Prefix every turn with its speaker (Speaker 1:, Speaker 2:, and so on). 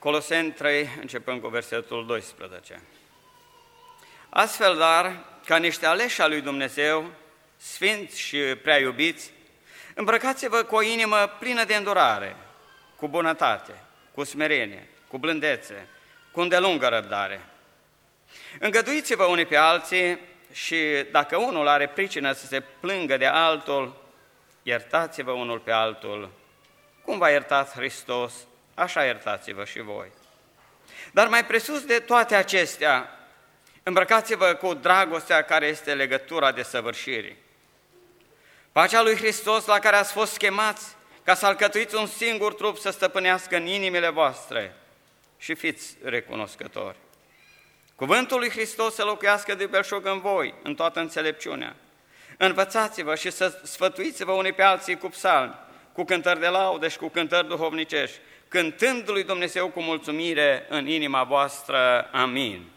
Speaker 1: Coloseni 3, începând cu versetul 12. Astfel, dar, ca niște aleși al lui Dumnezeu, sfinți și prea iubiți, îmbrăcați-vă cu o inimă plină de îndurare, cu bunătate, cu smerenie, cu blândețe, cu îndelungă răbdare. Îngăduiți-vă unii pe alții și dacă unul are pricină să se plângă de altul, iertați-vă unul pe altul. Cum v-a iertat Hristos, așa iertați-vă și voi. Dar mai presus de toate acestea, îmbrăcați-vă cu dragostea care este legătura desăvârșirii. Pacea lui Hristos la care ați fost chemați ca să alcătuiți un singur trup să stăpânească în inimile voastre și fiți recunoscători. Cuvântul lui Hristos să locuiască de belșug în voi, în toată înțelepciunea. Învățați-vă și să sfătuiți-vă unii pe alții cu psalmi, cu cântări de laudă și cu cântări duhovnicești, cântând lui Dumnezeu cu mulțumire în inima voastră. Amin.